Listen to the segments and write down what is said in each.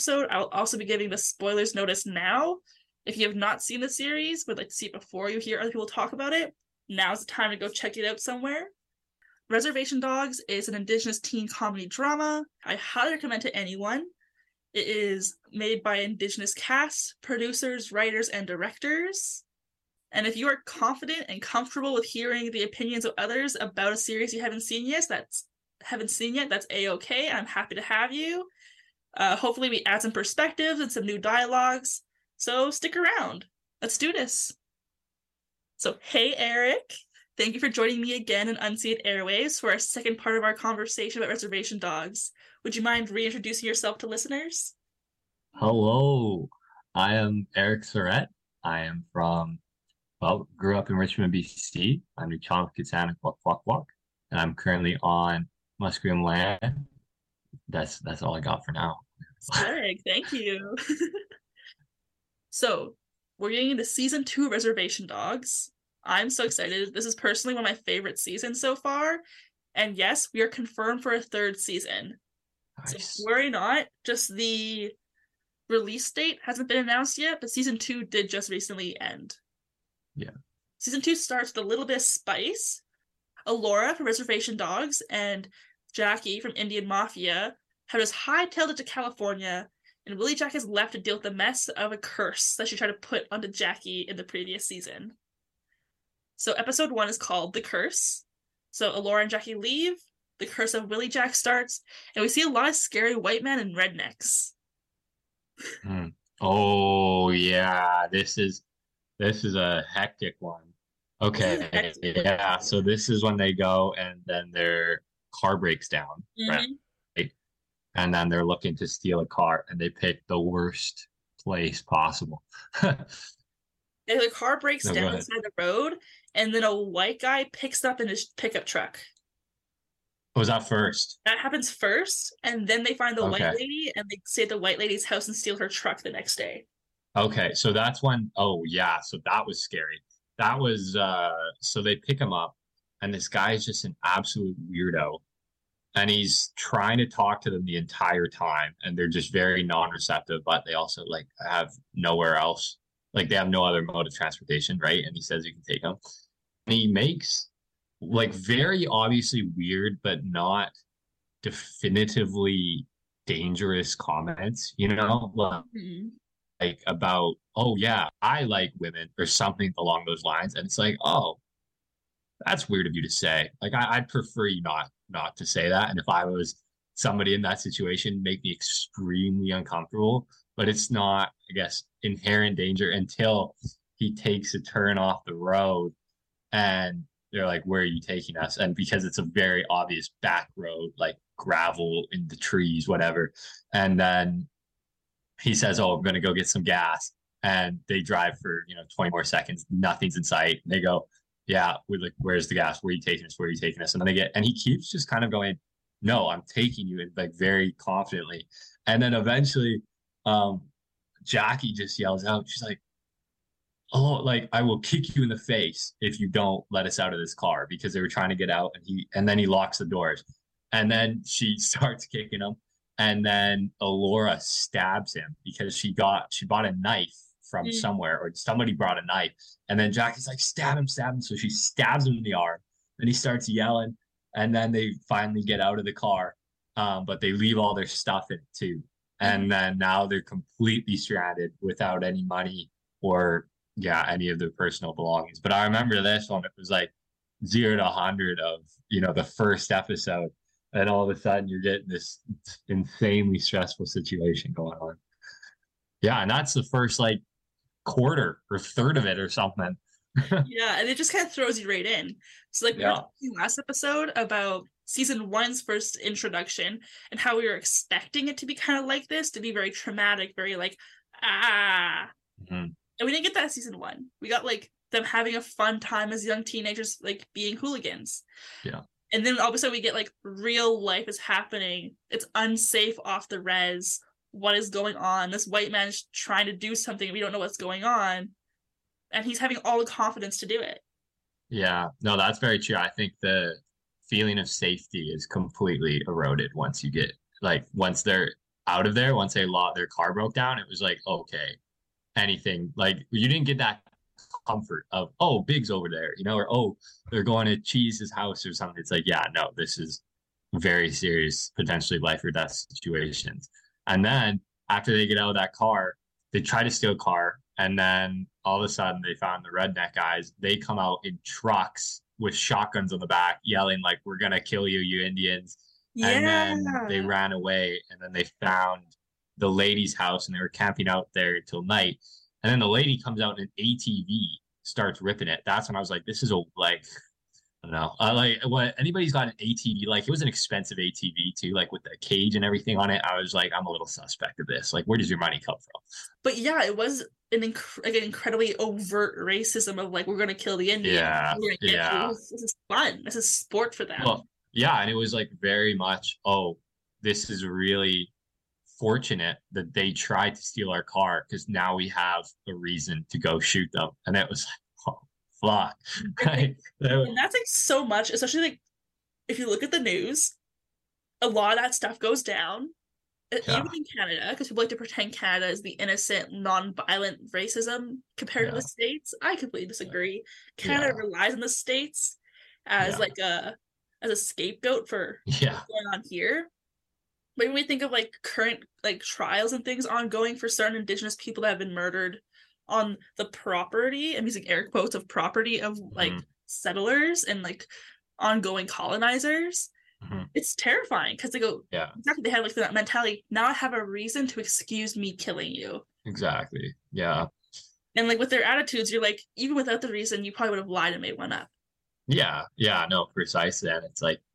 episode. I'll also be giving the spoilers notice now. If you have not seen the series, would like to see it before you hear other people talk about it, now's the time to go check it out somewhere. Reservation Dogs is an Indigenous teen comedy drama. I highly recommend to anyone. It is made by Indigenous cast, producers, writers, and directors. And if you are confident and comfortable with hearing the opinions of others about a series you haven't seen yet, that's A-okay. I'm happy to have you. Hopefully we add some perspectives and some new dialogues. So stick around. Let's do this. So, hey, Eric. Thank you for joining me again in Unseen Airwaves for our second part of our conversation about Reservation Dogs. Would you mind reintroducing yourself to listeners? Hello, I am Eric Surrett. I am grew up in Richmond, BC. I'm the Chomp Walk, and I'm currently on Musqueam land. That's all I got for now. Greg, thank you. So, we're getting into season 2 of Reservation Dogs. I'm so excited. This is personally one of my favorite seasons so far. And yes, we are confirmed for a third season. Nice. So worry not, just the release date hasn't been announced yet, but season 2 did just recently end. Yeah. Season 2 starts with a little bit of spice. Alora from Reservation Dogs and Jackie from Indian Mafia have just hightailed it to California, and Willie Jack is left to deal with the mess of a curse that she tried to put onto Jackie in the previous season. So episode 1 is called The Curse. So Alora and Jackie leave, the curse of Willie Jack starts, and we see a lot of scary white men and rednecks. Oh yeah, this is a hectic one. Okay, yeah. So this is when they go and then their car breaks down, right? And then they're looking to steal a car, and they pick the worst place possible. And the car breaks down inside the road, and then a white guy picks up in his pickup truck. Was that first? That happens first, and then they find the white lady, and they stay at the white lady's house and steal her truck the next day. Okay, so that's when, oh yeah, so that was scary. That was, so they pick him up, and this guy is just an absolute weirdo. And he's trying to talk to them the entire time, and they're just very non-receptive, but they also like have nowhere else. Like they have no other mode of transportation, right? And he says you can take them. And he makes like very obviously weird, but not definitively dangerous comments, like about, oh yeah, I like women or something along those lines. And it's like, oh, that's weird of you to say. Like I'd prefer you not to say that. And if I was somebody in that situation, make me extremely uncomfortable. But it's not, I guess, inherent danger until he takes a turn off the road and they're like, where are you taking us? And because it's a very obvious back road, like gravel in the trees, whatever. And then he says, oh, I'm going to go get some gas. And they drive for, 20 more seconds. Nothing's in sight. And they go, yeah, we're like, where's the gas? Where are you taking us? Where are you taking us? And then and he keeps just kind of going, no, I'm taking you, and like very confidently. And then eventually, Jackie just yells out, she's like, oh, like I will kick you in the face if you don't let us out of this car, because they were trying to get out, and then he locks the doors. And then she starts kicking him. And then Alora stabs him because she bought a knife from somewhere, or somebody brought a knife. And then Jackie's like, stab him. So she stabs him in the arm. And he starts yelling. And then they finally get out of the car. But they leave all their stuff in it too. And then now they're completely stranded without any money or any of their personal belongings. But I remember this one, it was like 0 to 100 of, the first episode. And all of a sudden you're getting this insanely stressful situation going on. Yeah, and that's the first like quarter or third of it or something. Yeah, and it just kind of throws you right in. So like we were talking last episode about season 1's first introduction and how we were expecting it to be kind of like this, to be very traumatic, very like, And we didn't get that in season 1. We got like them having a fun time as young teenagers, like being hooligans. Yeah. And then all of a sudden we get like real life is happening. It's unsafe off the res. What is going on? This white man is trying to do something. We don't know what's going on. And he's having all the confidence to do it. Yeah, no, that's very true. I think the feeling of safety is completely eroded once they're out of there once their car broke down, it was like, okay, anything like you didn't get that comfort of, oh, Big's over there, or oh, they're going to Cheese's house or something. It's like, yeah, no, this is very serious, potentially life or death situations. And then after they get out of that car, they try to steal a car, and then all of a sudden they found the redneck guys. They come out in trucks with shotguns on the back, yelling like, "We're gonna kill you, you Indians!" And then they Yeah. ran away, and then they found the lady's house, and they were camping out there until night. And then the lady comes out in an ATV, starts ripping it. That's when I was like, "This is a like I don't know. Like what anybody's got an ATV, like it was an expensive ATV too, like with the cage and everything on it. I was like, I'm a little suspect of this. Like, where does your money come from? But yeah, it was like an incredibly overt racism of like, we're gonna kill the Indians. Yeah, yeah. This is fun. This is sport for them. Well, yeah, and it was like very much, oh, this is really fortunate that they tried to steal our car because now we have a reason to go shoot them. And it was like, oh, fuck. Like, And that's like so much, especially like if you look at the news, a lot of that stuff goes down. yeah, Even in Canada, because people like to pretend Canada is the innocent, non-violent racism compared to yeah, the States. I completely disagree. yeah, Canada relies on the States as yeah, like a scapegoat for yeah, what's going on here. But when we think of like current like trials and things ongoing for certain Indigenous people that have been murdered on the property, I'm using air quotes of property of like mhm, settlers and like ongoing colonizers, mhm, it's terrifying because they go, yeah, exactly, they have like that mentality, now I have a reason to excuse me killing you. exactly. Yeah. And like with their attitudes, you're like, even without the reason, you probably would have lied and made one up. Yeah, yeah, no, precisely. And it's like,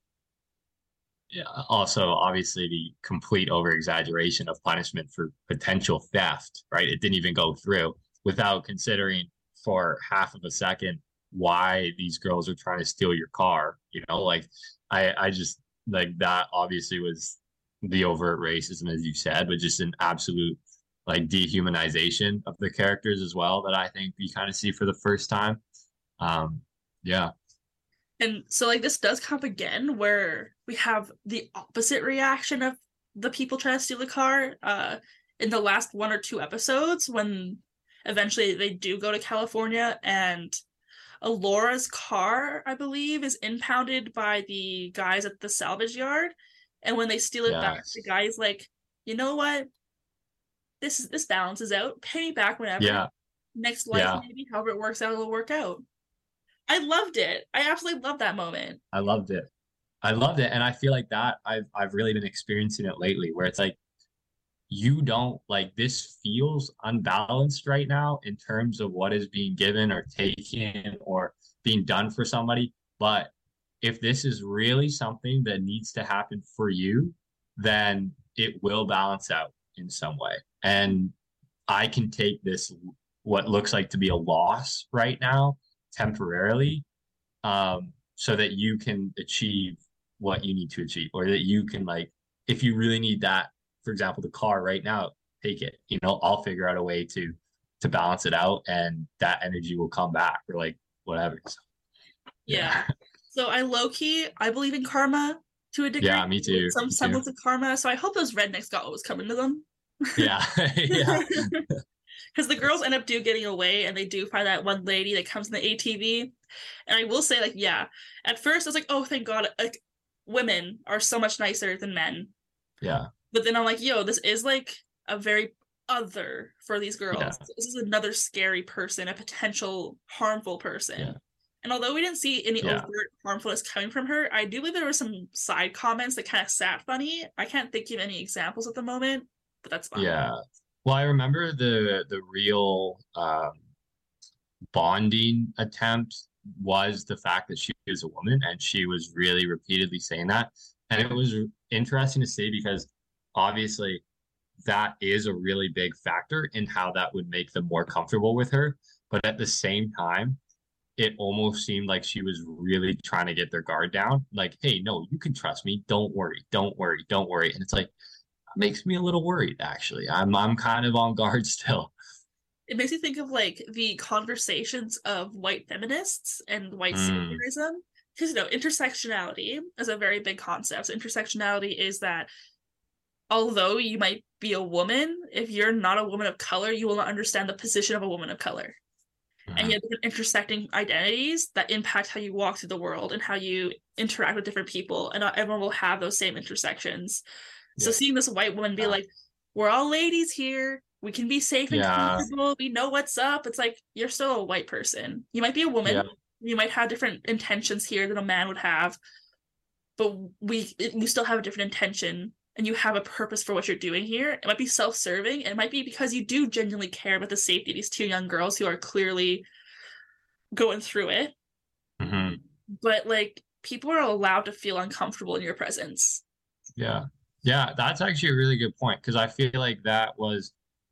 yeah, also obviously the complete over exaggeration of punishment for potential theft, right? It didn't even go through without considering for half of a second why these girls are trying to steal your car. Like I just like that obviously was the overt racism, as you said, but just an absolute like dehumanization of the characters as well that I think you kind of see for the first time. Yeah, And so like this does come up again where we have the opposite reaction of the people trying to steal the car in the last one or two episodes when eventually they do go to California and Alora's car, I believe, is impounded by the guys at the salvage yard. And when they steal it back, the yes, guy's like, you know what? This balances out. Pay me back whenever. yeah, Next life, yeah. maybe, however it works out, it'll work out. I loved it. I absolutely loved that moment. I loved it. I loved it. And I feel like that I've really been experiencing it lately where it's like you don't like this feels unbalanced right now in terms of what is being given or taken or being done for somebody. But if this is really something that needs to happen for you, then it will balance out in some way. And I can take this, what looks like to be a loss right now, temporarily, so that you can achieve what you need to achieve, or that you can like, if you really need that, for example, the car right now, take it. I'll figure out a way to balance it out, and that energy will come back, or like whatever. So, Yeah. yeah, So I believe in karma to a degree. yeah, me too, Some me too. semblance of karma. So I hope those rednecks got what was coming to them. Yeah, yeah, Because the girls end up getting away and they do find that one lady that comes in the ATV. And I will say, like, yeah, at first I was like, oh, thank God, like, women are so much nicer than men. yeah, But then I'm like, yo, this is like a very other for these yeah, girls. This is another scary person, a potential harmful yeah, person. And although we didn't see any yeah, overt harmfulness coming from her, I do believe there were some side comments that kind of sat funny. I can't think of any examples at the moment, but that's fine. yeah. Well, I remember the real bonding attempt was the fact that she was a woman, and she was really repeatedly saying that. And it was interesting to see because obviously that is a really big factor in how that would make them more comfortable with her. But at the same time, it almost seemed like she was really trying to get their guard down. Like, hey, no, you can trust me. Don't worry. Don't worry. Don't worry. And it's like, that makes me a little worried, actually. I'm kind of on guard still. It makes me think of like the conversations of white feminists and white Mm, saviorism. Because intersectionality is a very big concept. So intersectionality is that although you might be a woman, if you're not a woman of color, you will not understand the position of a woman of color. And you have different intersecting identities that impact how you walk through the world and how you interact with different people. And not everyone will have those same intersections. So seeing this white woman be like, we're all ladies here. We can be safe and comfortable. We know what's up. It's like, you're still a white person. You might be a woman. You might have different intentions here than a man would have. But you still have a different intention. And you have a purpose for what you're doing here. It might be self-serving. It might be because you do genuinely care about the safety of these two young girls who are clearly going through it. Mm-hmm. But, like, people are allowed to feel uncomfortable in your presence. Yeah, that's actually a really good point, because I feel like that was,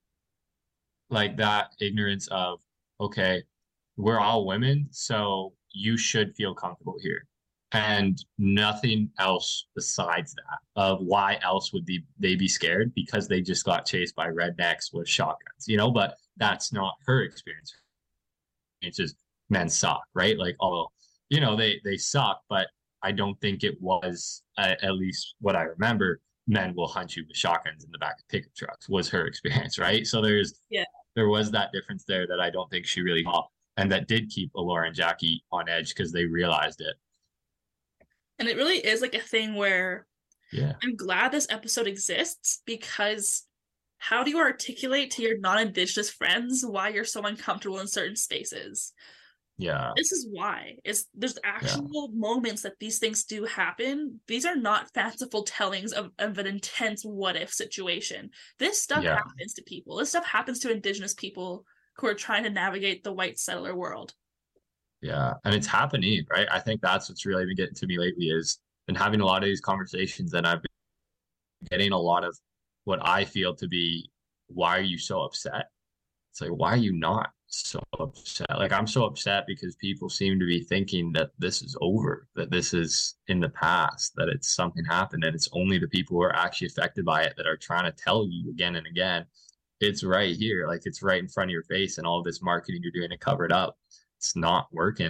like, that ignorance of, okay, we're all women, so you should feel comfortable here. And nothing else besides that of why else would they be scared, because they just got chased by rednecks with shotguns, but that's not her experience. It's just men suck, right? Like, they suck, but I don't think it was, at least what I remember, men will hunt you with shotguns in the back of pickup trucks was her experience, right? So there was that difference there that I don't think she really saw, and that did keep Elora and Jackie on edge because they realized it. And it really is like a thing where I'm glad this episode exists, because how do you articulate to your non-Indigenous friends why you're so uncomfortable in certain spaces? Yeah. This is why. There's actual moments that these things do happen. These are not fanciful tellings of an intense what-if situation. This stuff happens to people. This stuff happens to Indigenous people who are trying to navigate the white settler world. Yeah, and it's happening, right? I think that's what's really been getting to me lately, is been having a lot of these conversations, and I've been getting a lot of what I feel to be, why are you so upset? It's like, why are you not so upset? Like, I'm so upset because people seem to be thinking that this is over, that this is in the past, that it's something happened, and it's only the people who are actually affected by it that are trying to tell you again and again, it's right here, like it's right in front of your face, and all this marketing you're doing to cover it up, it's not working.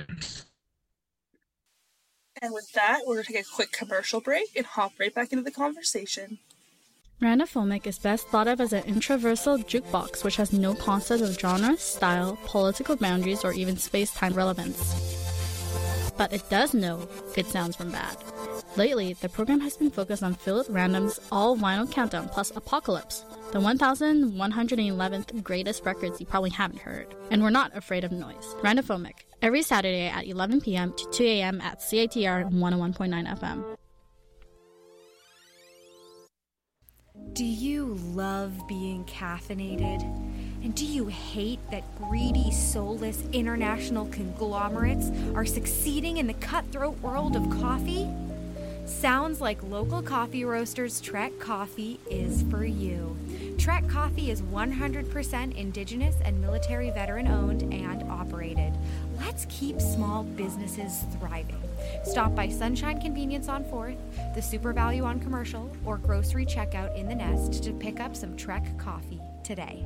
And with that, we're going to take a quick commercial break and hop right back into the conversation. Randophomic is best thought of as an intraversal jukebox which has no concept of genre, style, political boundaries, or even space-time relevance. But it does know good sounds from bad. Lately, the program has been focused on Philip Random's All Vinyl Countdown plus Apocalypse, the 1111th greatest records you probably haven't heard. And we're not afraid of noise. Randophomic, every Saturday at 11 p.m. to 2 a.m. at CITR 101.9 FM. Do you love being caffeinated? And do you hate that greedy, soulless international conglomerates are succeeding in the cutthroat world of coffee? Sounds like local coffee roasters Trek Coffee is for you. Trek Coffee is 100% Indigenous and military veteran owned and operated. Let's keep small businesses thriving. Stop by Sunshine Convenience on 4th, the Super Value on Commercial, or grocery checkout in the Nest to pick up some Trek Coffee today.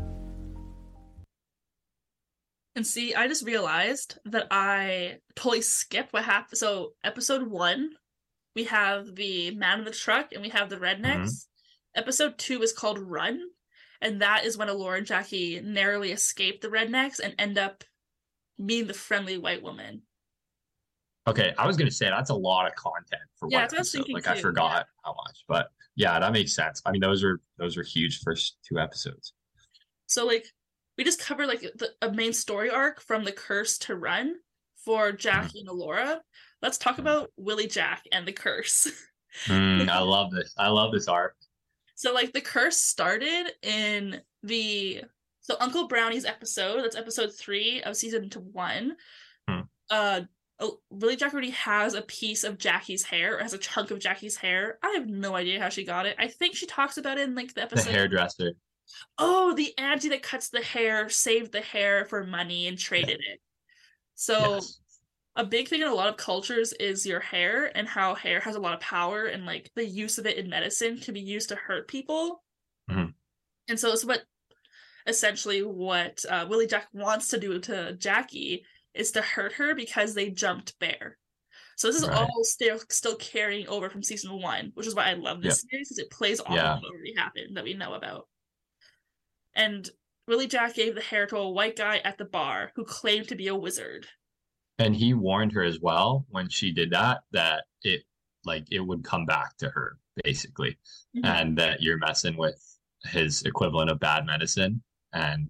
And see, I just realized that I totally skipped what happened. So episode 1, we have the man in the truck and we have the rednecks. Mm-hmm. Episode 2 is called Run. And that is when Elora and Jackie narrowly escape the rednecks and end up being the friendly white woman. Okay, I was going to say that's a lot of content for one episode. Like, I forgot how much. But yeah, that makes sense. I mean, those are huge first 2 episodes. So, like, we just covered, like, a main story arc from the curse to Run for Jackie and Elora. Let's talk about Willie Jack and the curse. I love this. I love this arc. So, like, the curse started in so Uncle Brownie's episode. That's episode 3 of season 1. Willie Jack already has a piece of Jackie's hair, or has a chunk of Jackie's hair. I have no idea how she got it. I think she talks about it in, like, the episode. The hairdresser. Oh, the auntie that cuts the hair saved the hair for money and traded it. So a big thing in a lot of cultures is your hair, and how hair has a lot of power, and, like, the use of it in medicine can be used to hurt people. Mm-hmm. And so it's essentially what Willie Jack wants to do to Jackie is to hurt her because they jumped bear. So this is Right. all still carrying over from season 1, which is why I love this series, because it plays off of what already happened that we know about. And Willie Jack gave the hair to a white guy at the bar who claimed to be a wizard. And he warned her as well when she did that it would come back to her, basically, and that you're messing with his equivalent of bad medicine, and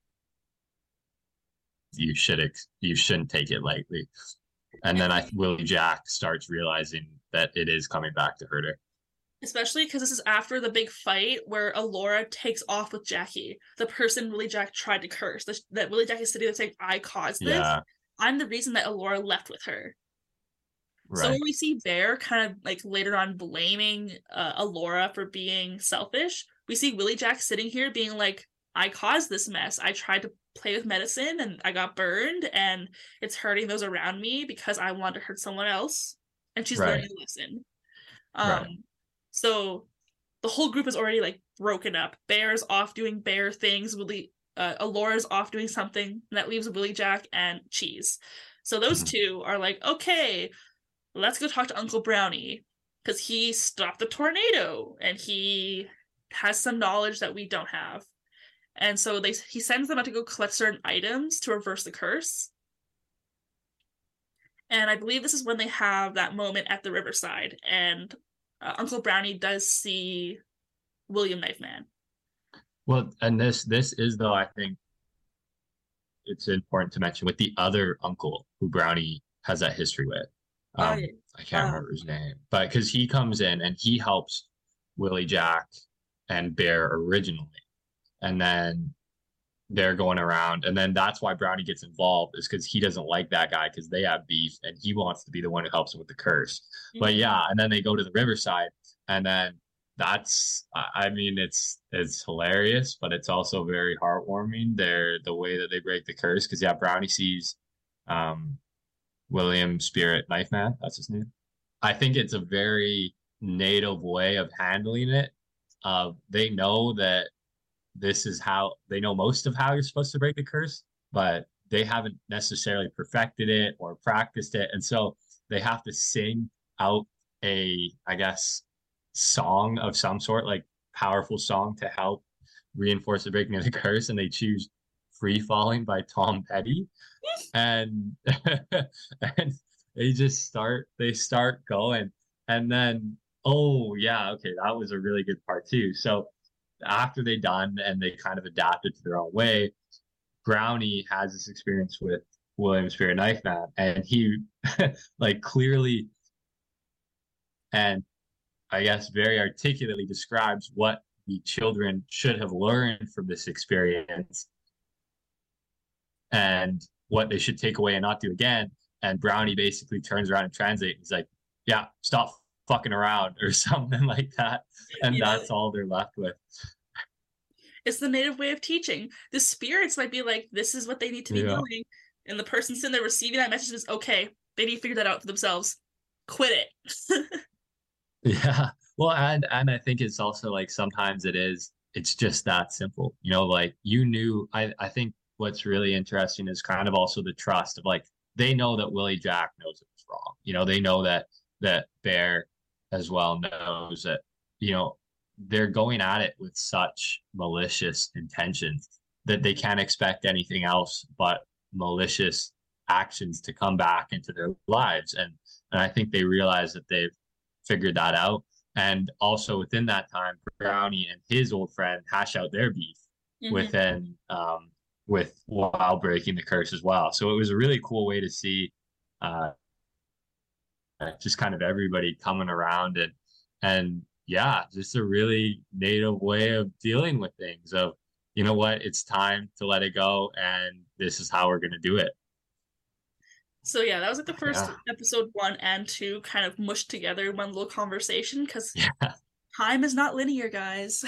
you shouldn't take it lightly. And then Willie Jack starts realizing that it is coming back to hurt her. Especially because this is after the big fight where Alora takes off with Jackie, the person Willie Jack tried to curse. That Willie Jack is sitting there saying, I caused this. Yeah. I'm the reason that Alora left with her. Right. So when we see Bear kind of like later on blaming Alora for being selfish, we see Willie Jack sitting here being like, I caused this mess. I tried to play with medicine and I got burned and it's hurting those around me because I wanted to hurt someone else. And she's learning a lesson. So the whole group is already like broken up. Bear's off doing bear things. Alora's off doing something, and that leaves Willie Jack and Cheese. So those two are like, okay, let's go talk to Uncle Brownie because he stopped the tornado and he has some knowledge that we don't have. And so he sends them out to go collect certain items to reverse the curse. And I believe this is when they have that moment at the riverside, and Uncle Brownie does see William Knifeman. Well, and this is, though, I think it's important to mention, with the other uncle who Brownie has that history with. I can't remember his name, but because he comes in and he helps Willie Jack and Bear originally, and then they're going around, and then that's why Brownie gets involved, is because he doesn't like that guy because they have beef and he wants to be the one who helps him with the curse. But yeah, and then they go to the riverside, and then that's, I mean, it's hilarious, but it's also very heartwarming. The way that they break the curse, because Brownie sees William Spirit Knifeman, that's his name. I think it's a very native way of handling it. They know that they know most of how you're supposed to break the curse, but they haven't necessarily perfected it or practiced it. And so they have to sing out a, I guess, song of some sort, like powerful song to help reinforce the breaking of the curse. And they choose Free Falling by Tom Petty. And and they start going. And then, that was a really good part too. So after they done and they kind of adapted to their own way, Brownie has this experience with William Spirit Knifeman, and he like clearly and I guess very articulately describes what the children should have learned from this experience and what they should take away and not do again. And Brownie basically turns around and translates. He's like, yeah, stop fucking around or something like that. And that's all they're left with. It's the native way of teaching. The spirits might be like, this is what they need to be doing. And the person sitting there receiving that message is, okay, they need to figure that out for themselves. Quit it. Yeah. Well, and I think it's also like sometimes it's just that simple. Like I think what's really interesting is kind of also the trust of like, they know that Willie Jack knows it was wrong. They know that Bear as well knows that, they're going at it with such malicious intentions that they can't expect anything else but malicious actions to come back into their lives. And I think they realize that they've figured that out. And also within that time, Brownie and his old friend hash out their beef within while breaking the curse as well. So it was a really cool way to see just kind of everybody coming around and just a really native way of dealing with things of, you know what, it's time to let it go and this is how we're going to do it. So that was like the first episode 1 and 2 kind of mushed together in one little conversation because time is not linear, guys.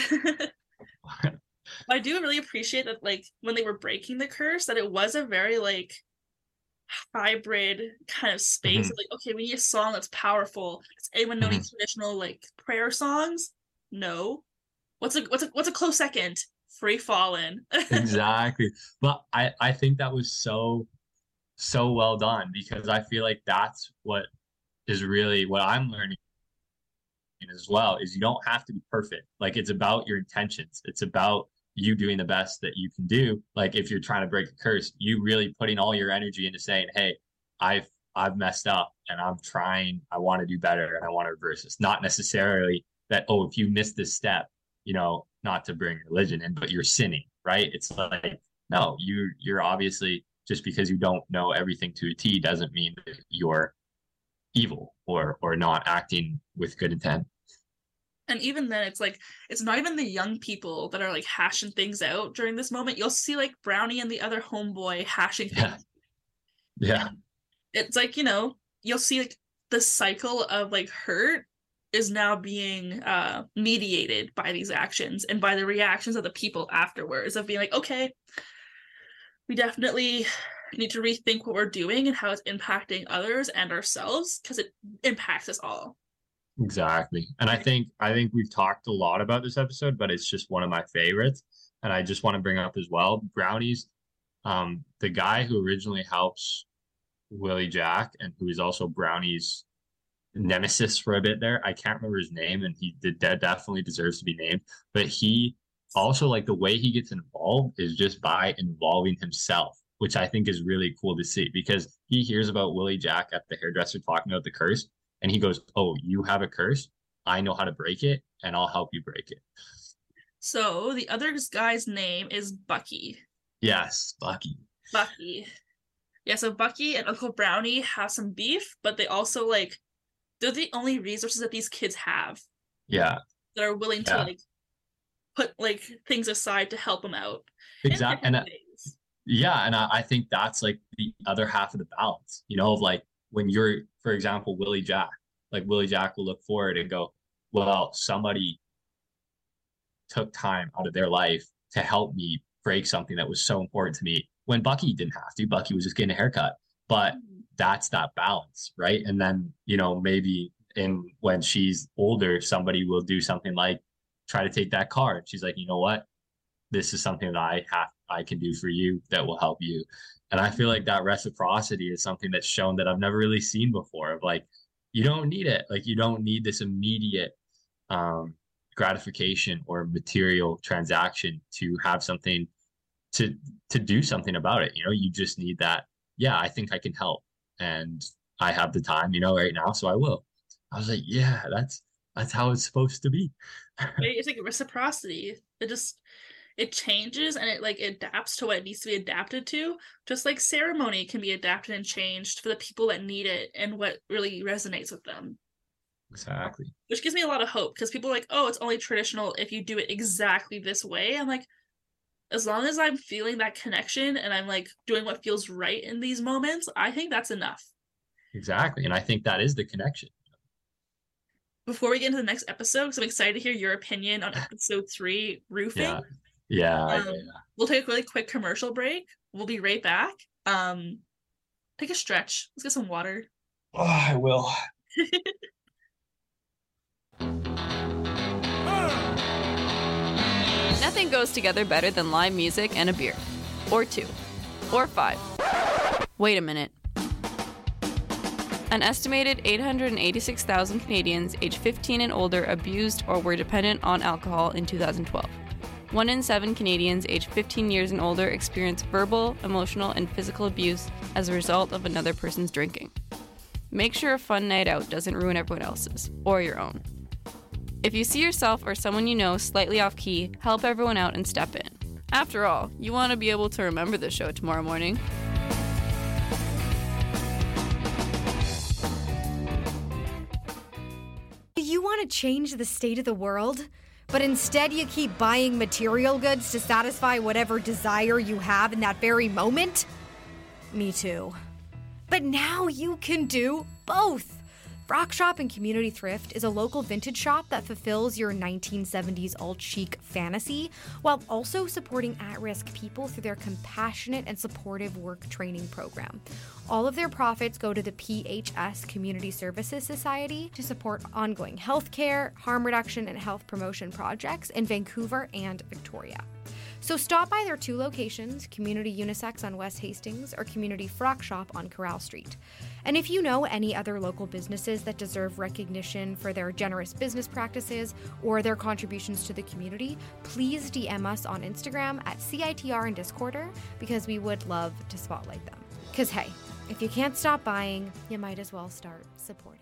I do really appreciate that, like, when they were breaking the curse, that it was a very like hybrid kind of space. Like, okay, we need a song that's powerful. Does anyone know any traditional like prayer songs? No. What's a close second? Free Falling. Exactly. But I think that was so well done, because I feel like that's what is really what I'm learning as well, is you don't have to be perfect. Like, it's about your intentions. It's about you doing the best that you can do. Like, if you're trying to break a curse, you really putting all your energy into saying, hey, I've messed up and I'm trying, I want to do better and I want to reverse this. Not necessarily that, oh, if you miss this step, not to bring religion in, but you're sinning, right? It's like, no, you're obviously, just because you don't know everything to a T doesn't mean that you're evil or not acting with good intent. And even then, it's like, it's not even the young people that are like hashing things out during this moment. You'll see like Brownie and the other homeboy hashing things. Yeah. It's like, you'll see like the cycle of like hurt is now being mediated by these actions and by the reactions of the people afterwards, of being like, okay, we definitely need to rethink what we're doing and how it's impacting others and ourselves, because it impacts us all. Exactly. And I think we've talked a lot about this episode, but it's just one of my favorites. And I just want to bring up as well, Brownie's, the guy who originally helps Willie Jack and who is also Brownie's nemesis for a bit there. I can't remember his name, and he definitely deserves to be named. But he also, like, the way he gets involved is just by involving himself, which I think is really cool to see, because he hears about Willie Jack at the hairdresser talking about the curse. And he goes, oh, you have a curse? I know how to break it, and I'll help you break it. So the other guy's name is Bucky. Yes, Bucky. Bucky. Yeah, so Bucky and Uncle Brownie have some beef, but they also, like, they're the only resources that these kids have. Yeah. That are willing to, like, put, like, things aside to help them out. Exactly. And I think that's, like, the other half of the balance, of, like, when you're, for example, Willie Jack will look forward and go, well, somebody took time out of their life to help me break something that was so important to me, when Bucky didn't have to. Bucky was just getting a haircut. But that's that balance, right? And then, maybe when she's older, somebody will do something like try to take that car. And she's like, you know what? This is something that I can do for you that will help you. And I feel like that reciprocity is something that's shown that I've never really seen before, of like, you don't need it. Like, you don't need this immediate gratification or material transaction to have something to do something about it. You just need that. Yeah, I think I can help, and I have the time, right now, so I will. I was like, yeah, that's how it's supposed to be. It's like reciprocity. It changes and it like adapts to what it needs to be adapted to. Just like ceremony can be adapted and changed for the people that need it and what really resonates with them. Exactly. Which gives me a lot of hope, because people are like, oh, it's only traditional if you do it exactly this way. I'm like, as long as I'm feeling that connection and I'm like doing what feels right in these moments, I think that's enough. Exactly. And I think that is the connection. Before we get into the next episode, because I'm excited to hear your opinion on episode 3, roofing. Yeah. We'll take a really quick commercial break. We'll be right back. Take a stretch. Let's get some water. Oh, I will. Nothing goes together better than live music and a beer. Or 2. Or 5. Wait a minute. An estimated 886,000 Canadians aged 15 and older abused or were dependent on alcohol in 2012. 1 in 7 Canadians aged 15 years and older experience verbal, emotional, and physical abuse as a result of another person's drinking. Make sure a fun night out doesn't ruin everyone else's, or your own. If you see yourself or someone you know slightly off key, help everyone out and step in. After all, you want to be able to remember the show tomorrow morning. You want to change the state of the world? But instead you keep buying material goods to satisfy whatever desire you have in that very moment? Me too. But now you can do both. Frock Shop and Community Thrift is a local vintage shop that fulfills your 1970s alt-chic fantasy while also supporting at-risk people through their compassionate and supportive work training program. All of their profits go to the PHS Community Services Society to support ongoing healthcare, harm reduction, and health promotion projects in Vancouver and Victoria. So stop by their 2 locations, Community Unisex on West Hastings or Community Frock Shop on Corral Street. And if you know any other local businesses that deserve recognition for their generous business practices or their contributions to the community, please DM us on Instagram at CITR and Discorder, because we would love to spotlight them. Because hey, if you can't stop buying, you might as well start supporting.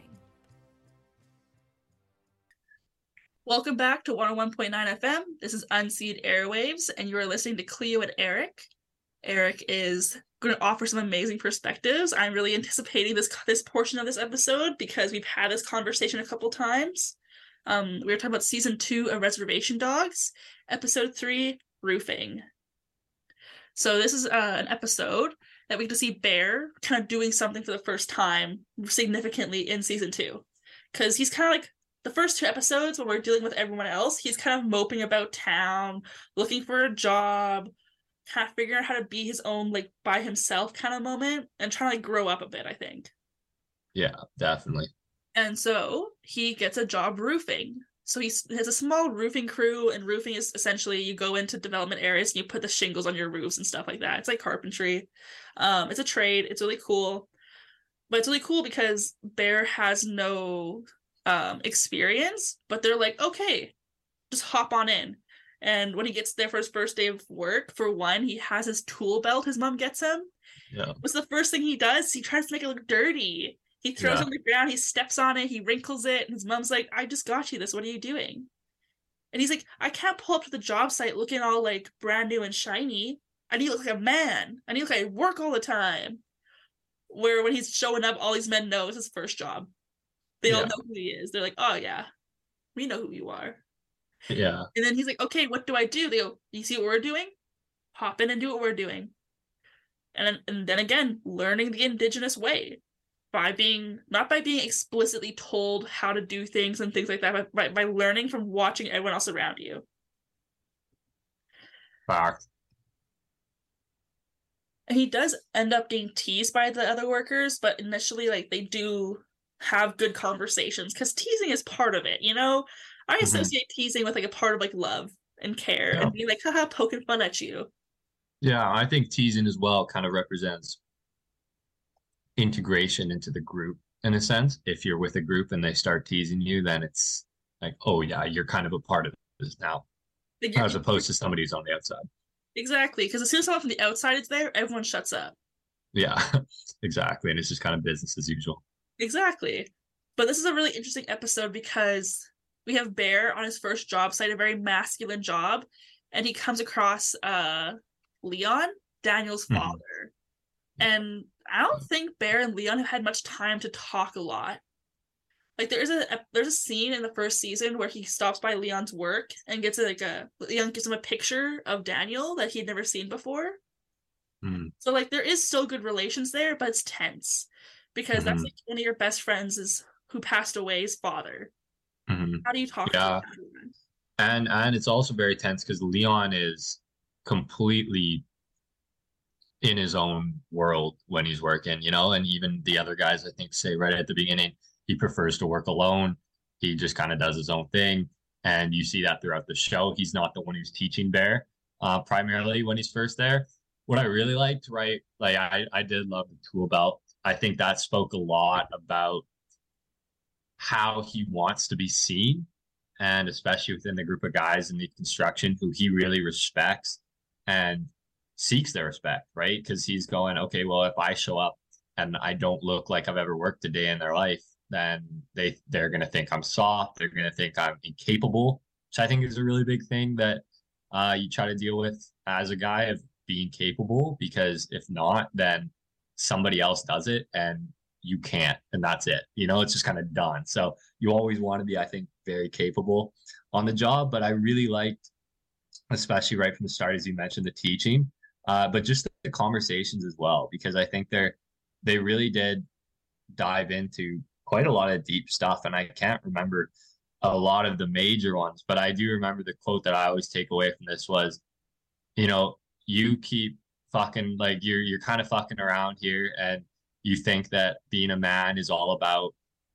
Welcome back to 101.9 FM. This is Unseed Airwaves, and you are listening to Cleo and Eric. Eric is going to offer some amazing perspectives. I'm really anticipating this portion of this episode because we've had this conversation a couple times. We were talking about season 2 of Reservation Dogs, episode 3, Roofing. So this is an episode that we get to see Bear kind of doing something for the first time significantly in season 2. Because he's kind of like, the first 2 episodes when we're dealing with everyone else, he's kind of moping about town, looking for a job, kind of figuring out how to be his own, like, by himself kind of moment, and trying to, like, grow up a bit, I think. Yeah, definitely. And so he gets a job roofing. So he has a small roofing crew, and roofing is essentially you go into development areas and you put the shingles on your roofs and stuff like that. It's like carpentry. It's a trade. It's really cool. But it's really cool because Bear has no experience, but they're like, okay, just hop on in. And when he gets there for his first day of work, for one, he has his tool belt his mom gets him. Yeah. What's the first thing he does? He tries to make it look dirty. He throws it on the ground, he steps on it, he wrinkles it, and his mom's like, I just got you this, what are you doing? And he's like, I can't pull up to the job site looking all like brand new and shiny. I need to look like a man. I need to look like I work all the time. Where when he's showing up, all these men know it's his first job. They all know who he is. They're like, oh yeah, we know who you are. Yeah. And then he's like, okay, what do I do? They go, you see what we're doing? Hop in and do what we're doing. And then again, learning the Indigenous way not by being explicitly told how to do things and things like that, but by learning from watching everyone else around you. Fact. And he does end up getting teased by the other workers, but initially, like, they do have good conversations because teasing is part of it, you know? I associate teasing with like a part of like love and care and being like, haha, poking fun at you. Yeah, I think teasing as well kind of represents integration into the group in a sense. If you're with a group and they start teasing you, then it's like, oh yeah, you're kind of a part of this now, as opposed to somebody who's on the outside. Exactly, because as soon as someone from the outside is there, everyone shuts up. Yeah, exactly, and it's just kind of business as usual. Exactly. But this is a really interesting episode because we have Bear on his first job site, a very masculine job, and he comes across Leon, Daniel's father. And I don't think Bear and Leon have had much time to talk a lot. Like there's a scene in the first season where he stops by Leon's work and gets Leon gives him a picture of Daniel that he'd never seen before. So like there is still good relations there, but it's tense. Because that's like one of your best friends who passed away's father. How do you talk about that? And it's also very tense because Leon is completely in his own world when he's working, you know, and even the other guys, I think, say right at the beginning, he prefers to work alone. He just kind of does his own thing. And you see that throughout the show. He's not the one who's teaching Bear primarily when he's first there. What I really liked, right, like I did love the tool belt. I think that spoke a lot about how he wants to be seen, and especially within the group of guys in the construction who he really respects and seeks their respect, right? Because he's going, okay, well, if I show up and I don't look like I've ever worked a day in their life, then they're going to think I'm soft. They're going to think I'm incapable, which I think is a really big thing that you try to deal with as a guy, of being capable, because if not, then somebody else does it and you can't, and that's it. You know, it's just kind of done. So you always want to be, I think, very capable on the job. But I really liked, especially right from the start, as you mentioned, the teaching, but just the conversations as well, because I think they really did dive into quite a lot of deep stuff. And I can't remember a lot of the major ones, but I do remember the quote that I always take away from this was, you know, you keep fucking, like, you're kind of fucking around here, and you think that being a man is all about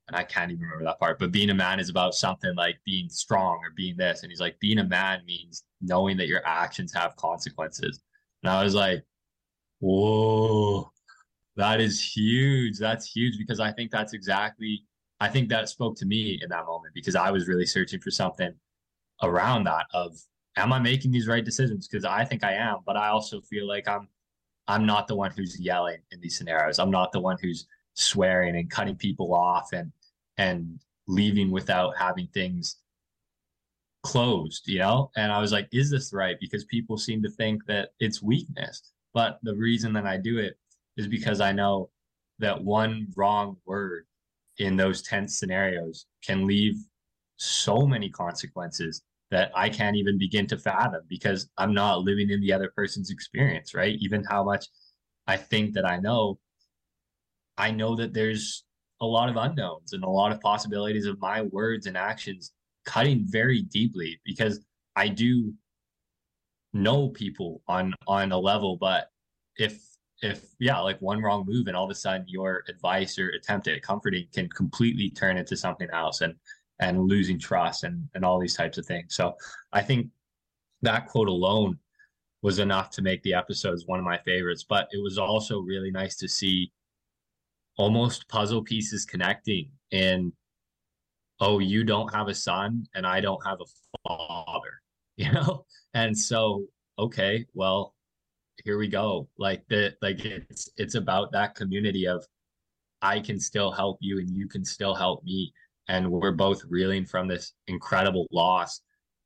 and I can't even remember that part, but being a man is about something like being strong or being this. And he's like, being a man means knowing that your actions have consequences. And I was like, whoa, that is huge. That's huge, because I think that spoke to me in that moment, because I was really searching for something around that of, am I making these right decisions? Because I think I am, but I also feel like I'm not the one who's yelling in these scenarios. I'm not the one who's swearing and cutting people off and leaving without having things closed, you know? And I was like, is this right? Because people seem to think that it's weakness. But the reason that I do it is because I know that one wrong word in those tense scenarios can leave so many consequences that I can't even begin to fathom, because I'm not living in the other person's experience, right? Even how much I think that I know that there's a lot of unknowns and a lot of possibilities of my words and actions cutting very deeply, because I do know people on a level, but if yeah, like one wrong move and all of a sudden your advice or attempt at comforting can completely turn into something else, and losing trust and all these types of things. So I think that quote alone was enough to make the episodes one of my favorites. But it was also really nice to see almost puzzle pieces connecting in, oh, you don't have a son and I don't have a father, you know? And so, okay, well, here we go. It's about that community of, I can still help you and you can still help me. And we're both reeling from this incredible loss.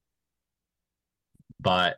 But,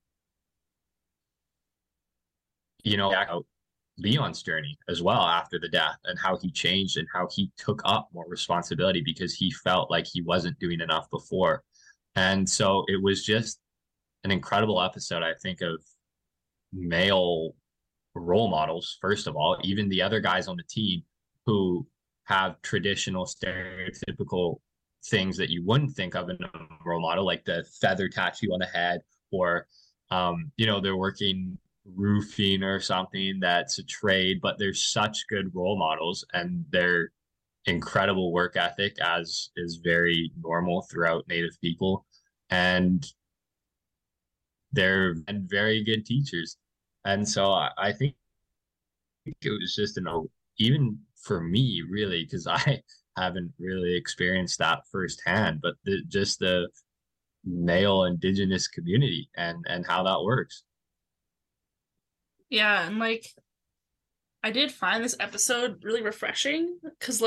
you know, Leon's journey as well after the death, and how he changed and how he took up more responsibility because he felt like he wasn't doing enough before. And so it was just an incredible episode, I think, of male role models, first of all, even the other guys on the team who have traditional stereotypical things that you wouldn't think of in a role model, like the feather tattoo on the head, or they're working roofing or something that's a trade, but they're such good role models, and their incredible work ethic as is very normal throughout Native people, and they're very good teachers. And so I think it was just even for me, really, because I haven't really experienced that firsthand, but just the male Indigenous community and how that works. Yeah, and like, I did find this episode really refreshing, because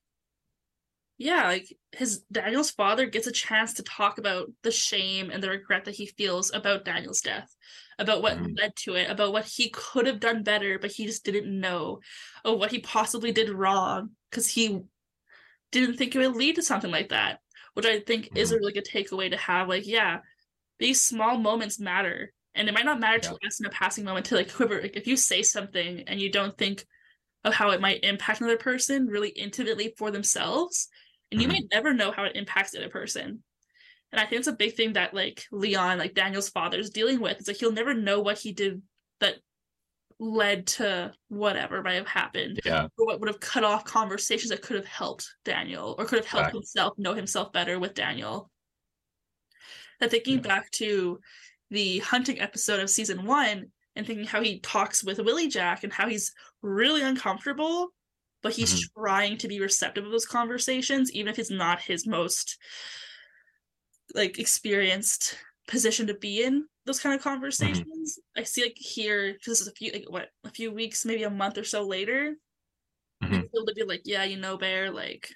Daniel's father gets a chance to talk about the shame and the regret that he feels about Daniel's death, about what led to it, about what he could have done better, but he just didn't know, or what he possibly did wrong, because he didn't think it would lead to something like that, which I think is a really good takeaway to have. Like, yeah, these small moments matter. And it might not matter to us in a passing moment, to like whoever, like if you say something and you don't think of how it might impact another person really intimately for themselves, and you might never know how it impacts the other person. And I think it's a big thing that like Leon, like Daniel's father, is dealing with. It's like he'll never know what he did that led to whatever might have happened, or what would have cut off conversations that could have helped Daniel, or could have helped himself know himself better with Daniel. And thinking back to the hunting episode of season 1, and thinking how he talks with Willie Jack and how he's really uncomfortable, but he's trying to be receptive of those conversations, even if it's not his most like experienced position to be in those kind of conversations. I see like here, because this is a few weeks, maybe a month or so later, he'll be like, yeah, Bear, like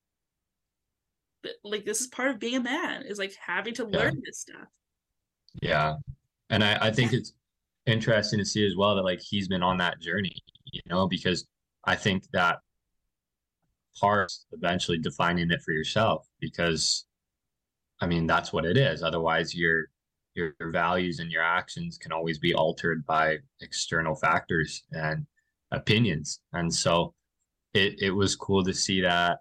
this is part of being a man, is like having to learn this stuff. Yeah. And I think it's interesting to see as well that like he's been on that journey, because I think that part's eventually defining it for yourself, because I mean, that's what it is. Otherwise your values and your actions can always be altered by external factors and opinions. And so it was cool to see that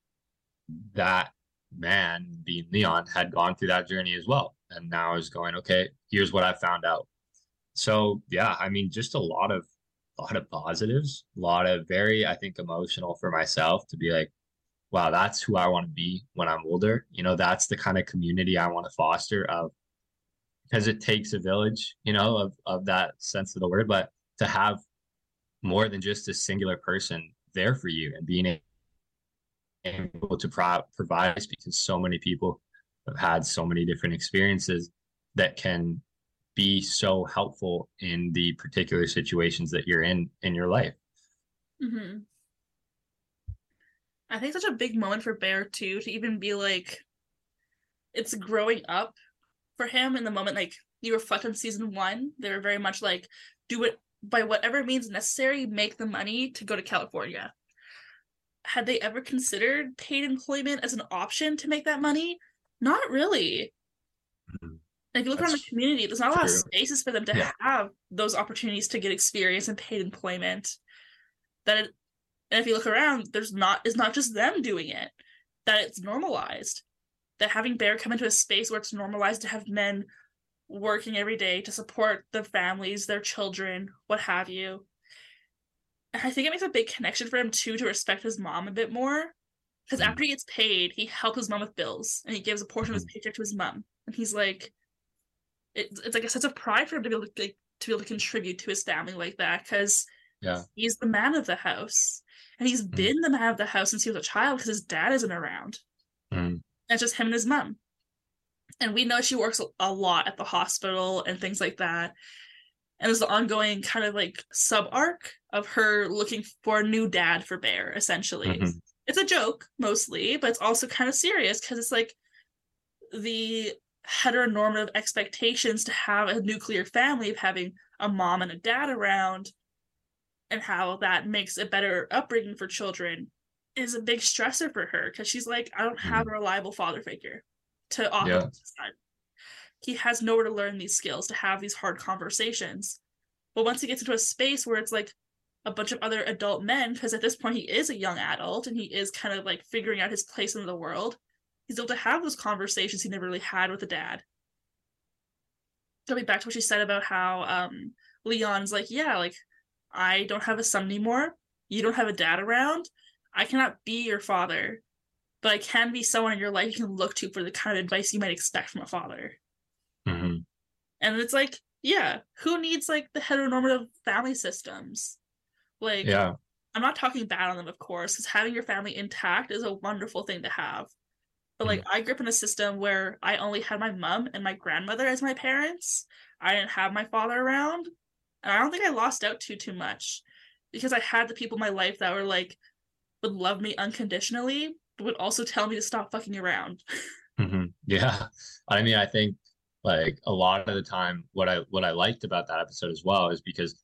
man, being Leon, had gone through that journey as well, and now is going, okay, here's what I found out. So yeah, I mean, just a lot of positives, a lot of very, I think, emotional for myself to be like, wow, that's who I want to be when I'm older. You know, that's the kind of community I want to foster of, because it takes a village, you know, of that sense of the word, but to have more than just a singular person there for you and being able to provide, because so many people have had so many different experiences that can be so helpful in the particular situations that you're in your life. Mm-hmm. I think such a big moment for Bear too, to even be like, it's growing up for him in the moment. Like, you reflect on season 1, they were very much like, do it by whatever means necessary, make the money to go to California. Had they ever considered paid employment as an option to make that money? Not really. Mm-hmm. If you look around the community, there's not a lot of spaces for them to have those opportunities to get experience and paid employment. And if you look around, it's not just them doing it, that it's normalized. That having Bear come into a space where it's normalized to have men working every day to support their families, their children, what have you. And I think it makes a big connection for him too, to respect his mom a bit more. Because after he gets paid, he helps his mom with bills, and he gives a portion of his paycheck to his mom. And he's like, it's like a sense of pride for him to be able to contribute to his family like that, because he's the man of the house. And he's been the man of the house since he was a child, because his dad isn't around. And it's just him and his mom. And we know she works a lot at the hospital and things like that. And there's the ongoing kind of like sub-arc of her looking for a new dad for Bear, essentially. Mm-hmm. It's a joke, mostly, but it's also kind of serious, because it's like the heteronormative expectations to have a nuclear family of having a mom and a dad around, and how that makes a better upbringing for children, is a big stressor for her, because she's like, I don't have a reliable father figure to offer to his son. He has nowhere to learn these skills, to have these hard conversations. But once he gets into a space where it's like a bunch of other adult men, because at this point he is a young adult and he is kind of like figuring out his place in the world, he's able to have those conversations he never really had with a dad. Going back to what she said about how Leon's like, yeah, like, I don't have a son anymore. You don't have a dad around. I cannot be your father, but I can be someone in your life you can look to for the kind of advice you might expect from a father. Mm-hmm. And it's like, yeah, who needs like the heteronormative family systems? Like, I'm not talking bad on them, of course, because having your family intact is a wonderful thing to have. But like, I grew up in a system where I only had my mom and my grandmother as my parents. I didn't have my father around. And I don't think I lost out too much, because I had the people in my life that were like, would love me unconditionally, but would also tell me to stop fucking around. Mm-hmm. Yeah. I mean, I think like a lot of the time, what I liked about that episode as well is because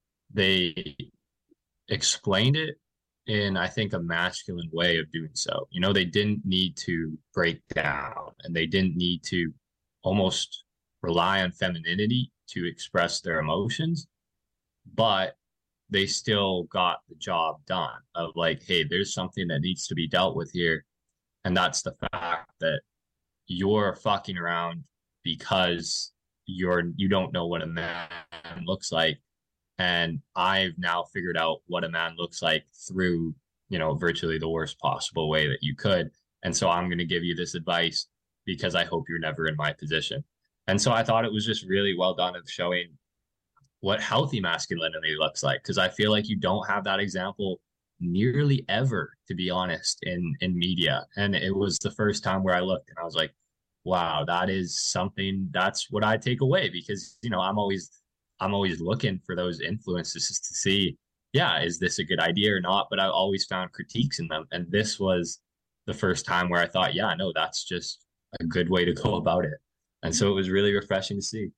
they explained it in, I think, a masculine way of doing so. You know, they didn't need to break down, and they didn't need to almost rely on femininity to express their emotions, but they still got the job done of like, hey, there's something that needs to be dealt with here. And that's the fact that you're fucking around because you don't know what a man looks like. And I've now figured out what a man looks like through, you know, virtually the worst possible way that you could. And so I'm going to give you this advice because I hope you're never in my position. And so I thought it was just really well done of showing what healthy masculinity looks like, because I feel like you don't have that example nearly ever, to be honest, in media. And it was the first time where I looked and I was like, wow, that is something, that's what I take away, because, you know, I'm always looking for those influences to see, yeah, is this a good idea or not? But I always found critiques in them. And this was the first time where I thought, yeah, no, that's just a good way to go about it. And so it was really refreshing to see.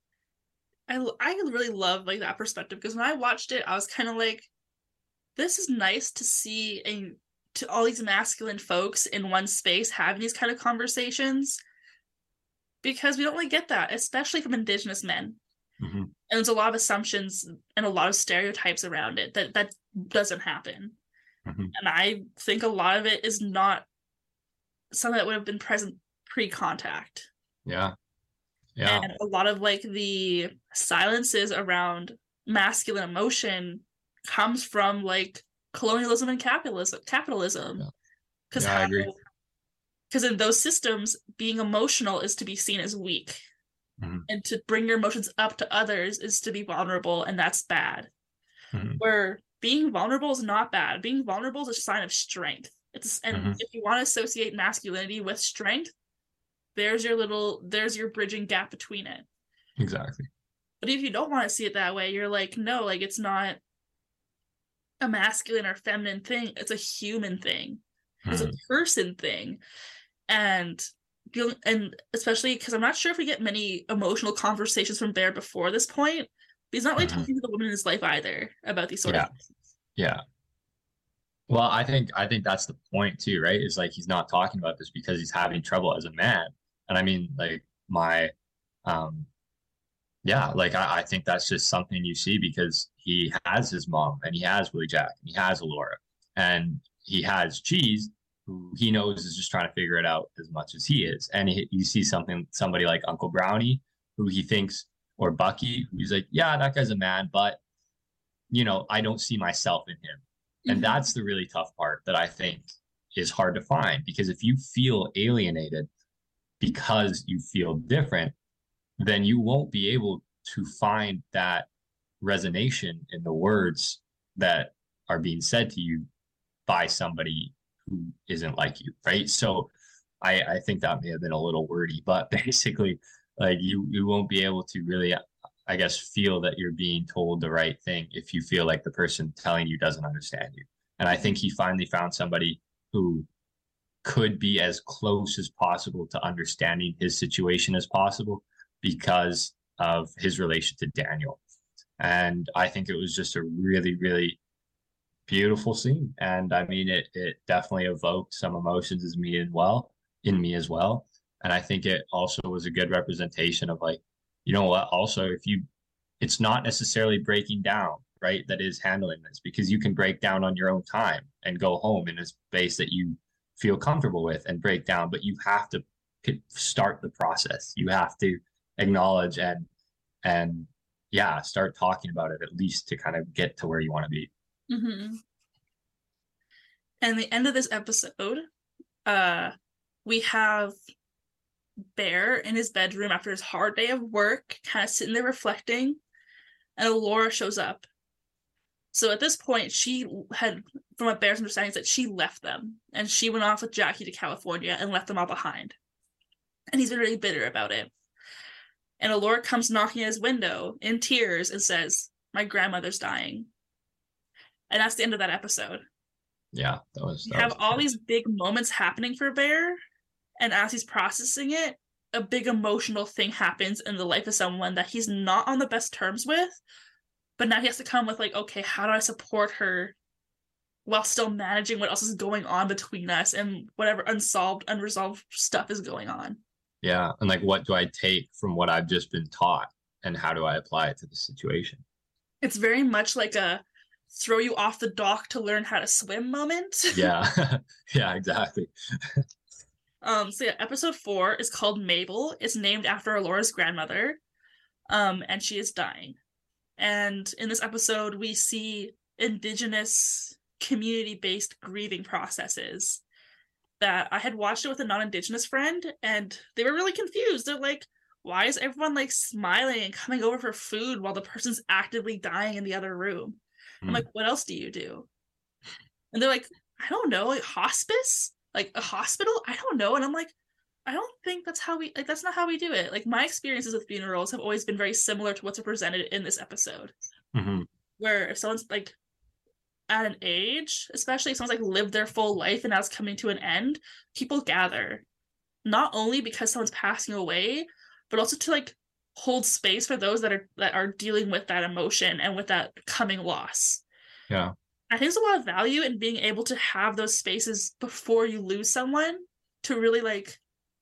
I really love like that perspective, because when I watched it, I was kind of like, this is nice to see to all these masculine folks in one space having these kind of conversations, because we don't really get that, especially from Indigenous men. Mm-hmm. And there's a lot of assumptions and a lot of stereotypes around it that doesn't happen. Mm-hmm. And I think a lot of it is not something that would have been present pre-contact. Yeah. And a lot of like the silences around masculine emotion comes from like colonialism and capitalism. Because I agree. Because in those systems, being emotional is to be seen as weak. Mm-hmm. And to bring your emotions up to others is to be vulnerable, and that's bad. Mm-hmm. Where being vulnerable is not bad. Being vulnerable is a sign of strength. If you want to associate masculinity with strength, there's your bridging gap between it. Exactly. But if you don't want to see it that way, you're like, no, like it's not a masculine or feminine thing. It's a human thing. It's a person thing. And especially because I'm not sure if we get many emotional conversations from Bear before this point, but he's not really talking to the women in his life either about these sort of things. Yeah. Well, I think that's the point too, right? Is like he's not talking about this because he's having trouble as a man. And I mean, like I think that's just something you see because he has his mom and he has Willie Jack and he has Alora and he has Cheese, who he knows is just trying to figure it out as much as he is. And you see somebody like Uncle Brownie, who he thinks, or Bucky, who's like, yeah, that guy's a man, but I don't see myself in him. And that's the really tough part that I think is hard to find, because if you feel alienated because you feel different, then you won't be able to find that resonation in the words that are being said to you by somebody who isn't like you, right? So I think that may have been a little wordy, but basically, like you won't be able to really, I guess, feel that you're being told the right thing if you feel like the person telling you doesn't understand you. And I think he finally found somebody who could be as close as possible to understanding his situation as possible because of his relation to Daniel. And I think it was just a really, really beautiful scene. And I mean, it definitely evoked some emotions in me as well. And I think it also was a good representation of like, you know what, also it's not necessarily breaking down, right? That is handling this, because you can break down on your own time and go home in a space that you feel comfortable with and break down, but you have to start the process. You have to acknowledge and start talking about it, at least to kind of get to where you want to be. Mm-hmm. And the end of this episode, we have Bear in his bedroom after his hard day of work, kind of sitting there reflecting, and Alora shows up. So at this point, she had, from what Bear's understanding, is that she left them, and she went off with Jackie to California and left them all behind. And he's been really bitter about it. And Alora comes knocking at his window in tears and says, "My grandmother's dying." And that's the end of that episode. Yeah, you have all these big moments happening for Bear, and as he's processing it, a big emotional thing happens in the life of someone that he's not on the best terms with, but now he has to come with like, okay, how do I support her while still managing what else is going on between us and whatever unresolved stuff is going on. Yeah, and like, what do I take from what I've just been taught, and how do I apply it to the situation? It's very much like a throw you off the dock to learn how to swim moment. Yeah, yeah, exactly. So yeah, episode 4 is called Mabel. It's named after Alora's grandmother, and she is dying. And in this episode, we see Indigenous community-based grieving processes that I had watched it with a non-Indigenous friend, and they were really confused. They're like, why is everyone like smiling and coming over for food while the person's actively dying in the other room? I'm like, what else do you do? And they're like, I don't know, like hospice? Like a hospital? I don't know. And I'm like, I don't think that's not how we do it. Like my experiences with funerals have always been very similar to what's represented in this episode. Mm-hmm. Where if someone's like at an age, especially if someone's like lived their full life and now it's coming to an end, people gather. Not only because someone's passing away, but also to like hold space for those that are dealing with that emotion and with that coming loss. Yeah. I think there's a lot of value in being able to have those spaces before you lose someone to really like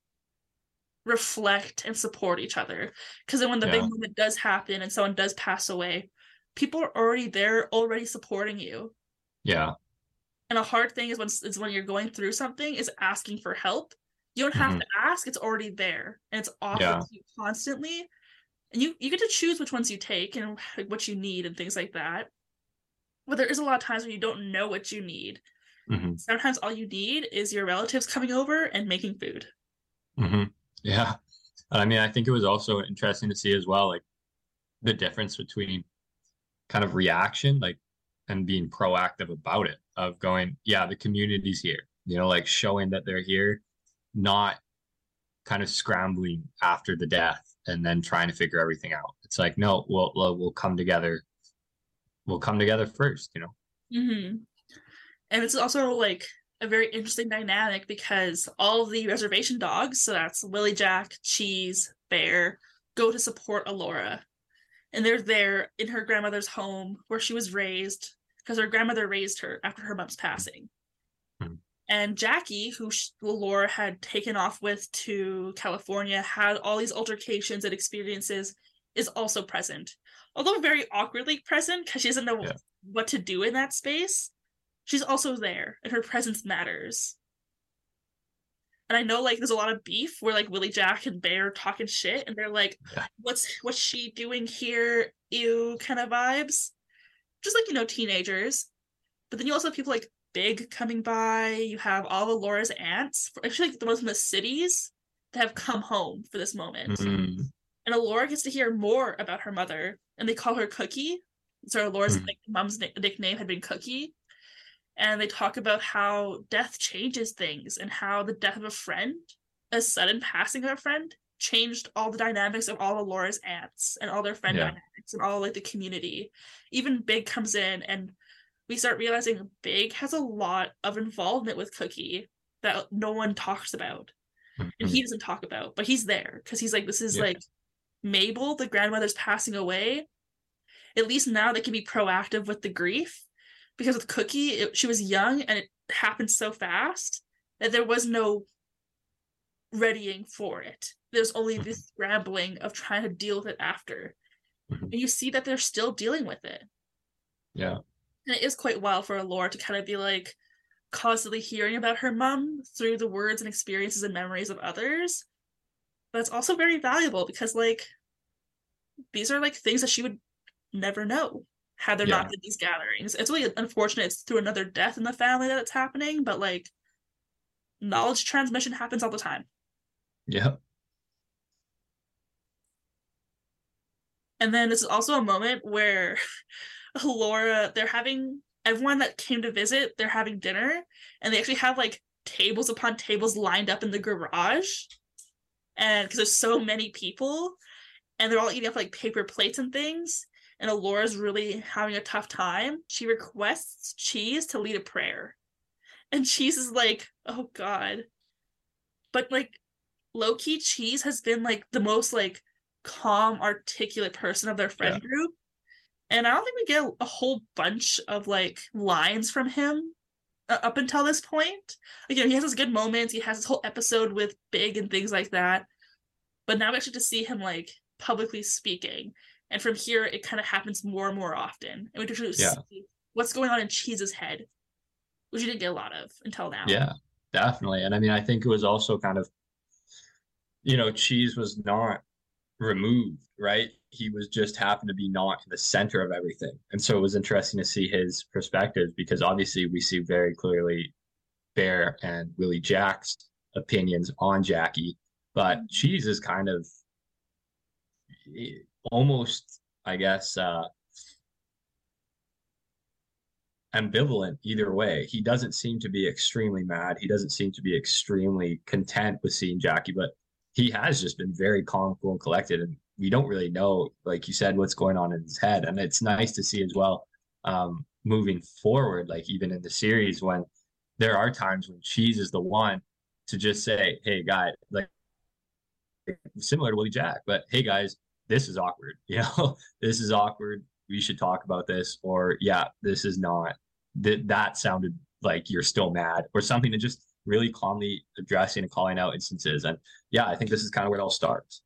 reflect and support each other. Because then when the big moment does happen and someone does pass away, people are already there, already supporting you. Yeah. And a hard thing is when you're going through something is asking for help. You don't have to ask, it's already there. And it's offered to you constantly. And you get to choose which ones you take and what you need and things like that. But there is a lot of times when you don't know what you need. Mm-hmm. Sometimes all you need is your relatives coming over and making food. Mm-hmm. Yeah. I mean, I think it was also interesting to see as well, like the difference between kind of reaction, like, and being proactive about it, of going, yeah, the community's here, you know, like showing that they're here, not kind of scrambling after the death and then trying to figure everything out. It's like, no, we'll come together. We'll come together first, you know? Mm-hmm. And it's also like a very interesting dynamic because all of the reservation dogs, so that's Willie Jack, Cheese, Bear, go to support Elora. And they're there in her grandmother's home where she was raised because her grandmother raised her after her mom's passing. Mm-hmm. And Jackie, who Elora had taken off with to California, had all these altercations and experiences, is also present. Although very awkwardly present because she doesn't know what to do in that space. She's also there, and her presence matters. And I know, like, there's a lot of beef where, like, Willie Jack and Bear are talking shit, and they're like, what's she doing here? Ew, kind of vibes. Just like, you know, teenagers. But then you also have people like Big coming by. You have all of Laura's aunts, actually, like, the ones in the cities that have come home for this moment. Mm-hmm. And Elora gets to hear more about her mother, and they call her Cookie. So Laura's like, mom's nickname had been Cookie. And they talk about how death changes things and how the death of a friend, a sudden passing of a friend, changed all the dynamics of all of Laura's aunts and all their friend dynamics and all like the community. Even Big comes in and we start realizing Big has a lot of involvement with Cookie that no one talks about. And he doesn't talk about, but he's there because he's like, this is like Mabel, the grandmother's passing away. At least now they can be proactive with the grief. Because with Cookie, she was young and it happened so fast that there was no readying for it. There's only this scrambling of trying to deal with it after. And you see that they're still dealing with it. Yeah. And it is quite wild for Elora to kind of be like constantly hearing about her mom through the words and experiences and memories of others. But it's also very valuable because, like, these are like things that she would never know had there not been these gatherings. It's really unfortunate it's through another death in the family that it's happening, but like knowledge transmission happens all the time. Yeah. And then this is also a moment where Elora, everyone that came to visit, they're having dinner, and they actually have like tables upon tables lined up in the garage. And because there's so many people, and they're all eating off like paper plates and things. And Elora's really having a tough time, she requests Cheese to lead a prayer. And Cheese is like, oh God. But like, low-key, Cheese has been like the most like calm, articulate person of their friend group. And I don't think we get a whole bunch of like lines from him up until this point. Like, you know, he has his good moments, he has this whole episode with Big and things like that. But now we actually just see him like publicly speaking. And from here, it kind of happens more and more often. And we just see what's going on in Cheese's head, which you didn't get a lot of until now. Yeah, definitely. And I mean, I think it was also kind of, you know, Cheese was not removed, right? He was just happened to be not in the center of everything. And so it was interesting to see his perspectives because obviously we see very clearly Bear and Willie Jack's opinions on Jackie, but Cheese is kind of almost, I guess, ambivalent either way. He doesn't seem to be extremely mad. He doesn't seem to be extremely content with seeing Jackie, but he has just been very calm, cool, and collected. And we don't really know, like you said, what's going on in his head. And it's nice to see as well, moving forward, like even in the series, when there are times when Cheese is the one to just say, hey, guys, like similar to Willie Jack, but hey, guys, this is awkward, you know, this is awkward. We should talk about this. Or, yeah, this is not, that sounded like you're still mad or something, to just really calmly addressing and calling out instances. And yeah, I think this is kind of where it all starts.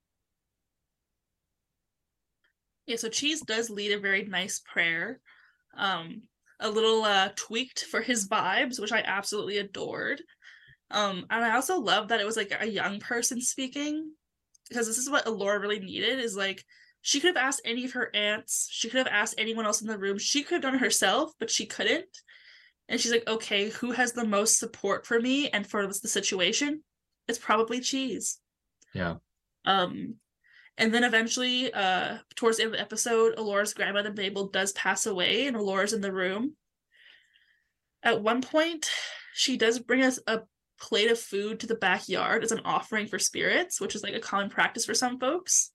Yeah, so Cheese does lead a very nice prayer. A little tweaked for his vibes, which I absolutely adored. And I also love that it was like a young person speaking, because this is what Elora really needed, is like, she could have asked any of her aunts, she could have asked anyone else in the room, she could have done it herself, but she couldn't. And she's like, okay, who has the most support for me and for the situation? It's probably Cheese. Yeah. And then eventually, towards the end of the episode, Elora's grandmother Mabel does pass away, and Elora's in the room. At one point, she does bring us a plate of food to the backyard as an offering for spirits, which is like a common practice for some folks.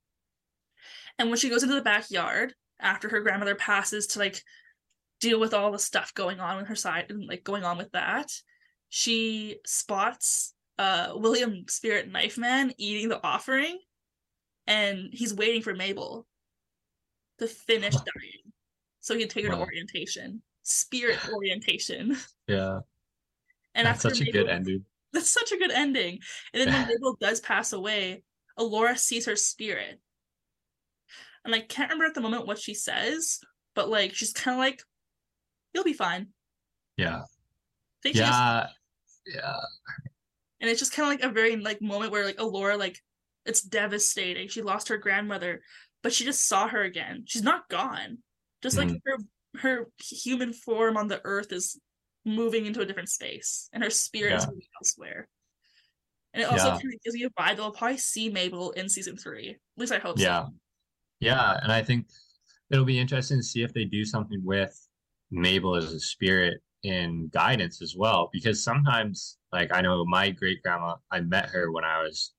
And when she goes into the backyard after her grandmother passes to like deal with all the stuff going on with her side and like going on with that, she spots William Spirit Knife Man eating the offering, and he's waiting for Mabel to finish dying so he can take her to orientation. Spirit orientation. Yeah. And that's such a good ending. That's such a good ending. And then when Mabel does pass away, Elora sees her spirit. And I can't remember at the moment what she says, but like she's kind of like, you'll be fine. Yeah. Yeah. Yeah. And it's just kind of like a very like moment where like Elora, like, it's devastating. She lost her grandmother, but she just saw her again. She's not gone. Just like her human form on the earth is moving into a different space, and her spirit is moving elsewhere. And it also kind of gives you a vibe that we'll probably see Mabel in season 3. At least I hope so. Yeah, and I think it'll be interesting to see if they do something with Mabel as a spirit in Guidance as well, because sometimes, like, I know my great grandma, I met her when I was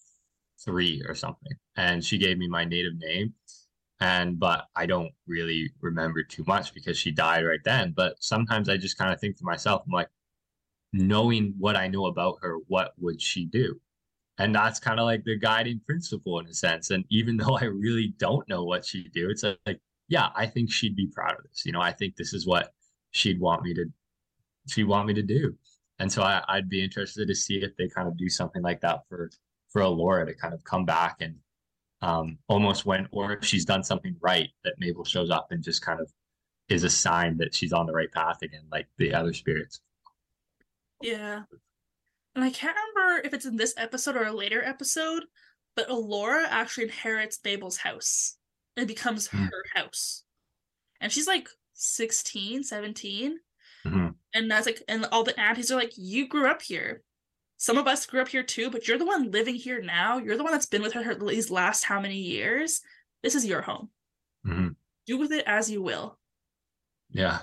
3 or something, and she gave me my native name, but I don't really remember too much because she died right then. But sometimes I just kind of think to myself, I'm like, knowing what I know about her, what would she do? And that's kind of like the guiding principle in a sense. And even though I really don't know what she'd do, it's like, yeah, I think she'd be proud of this. I think this is what she'd want me to do. And so I'd be interested to see if they kind of do something like that for Elora to kind of come back and almost or if she's done something right, that Mabel shows up and just kind of is a sign that she's on the right path again, like the other spirits. Yeah. And I can't remember if it's in this episode or a later episode, but Elora actually inherits Mabel's house. It becomes her house. And she's like 16, 17. Mm-hmm. And that's like, and all the aunties are like, you grew up here. Some of us grew up here too, but you're the one living here now. You're the one that's been with her these last how many years. This is your home. Mm-hmm. Do with it as you will. Yeah.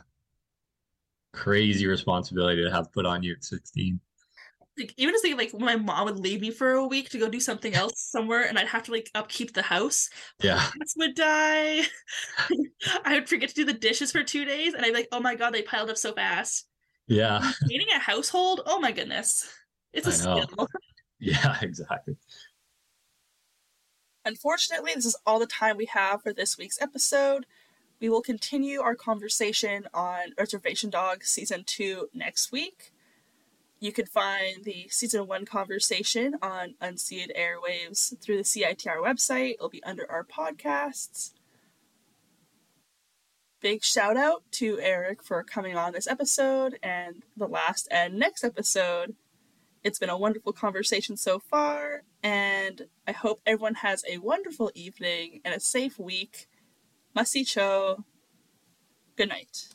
Crazy responsibility to have put on you at 16. Like, even just thinking, like, when my mom would leave me for a week to go do something else somewhere, and I'd have to like upkeep the house. Yeah. Cats would die. I would forget to do the dishes for 2 days, and I'd be like, oh my god, they piled up so fast. Yeah. Maintaining a household, oh my goodness. It's a skill. Yeah, exactly. Unfortunately, this is all the time we have for this week's episode. We will continue our conversation on Reservation Dogs Season 2 next week. You can find the Season 1 conversation on Unceded Airwaves through the CITR website. It'll be under our podcasts. Big shout out to Eric for coming on this episode and the last and next episode. It's been a wonderful conversation so far, and I hope everyone has a wonderful evening and a safe week. Masi Cho. Good night.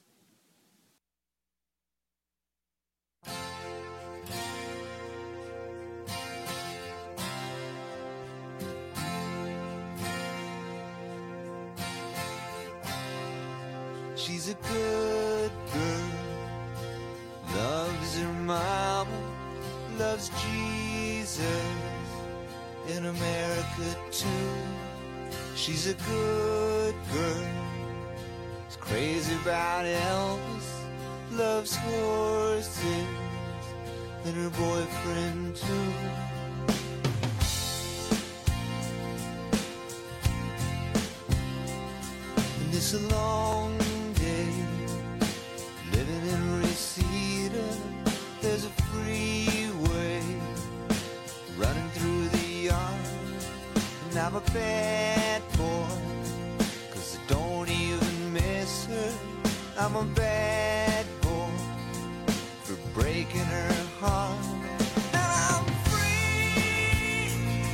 She's a good girl, loves her mama, loves Jesus, in America too. She's a good girl, is crazy about Elvis, loves horses, and her boyfriend too. And it's a long day, living in Reseda. There's a freeway running through the yard, and I'm a bad boy, 'cause I don't even miss her. I'm a bad boy for breaking her heart. And I'm free,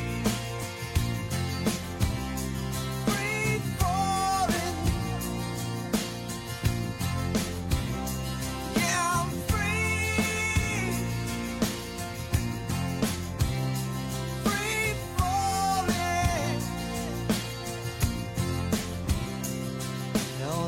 free falling. Yeah,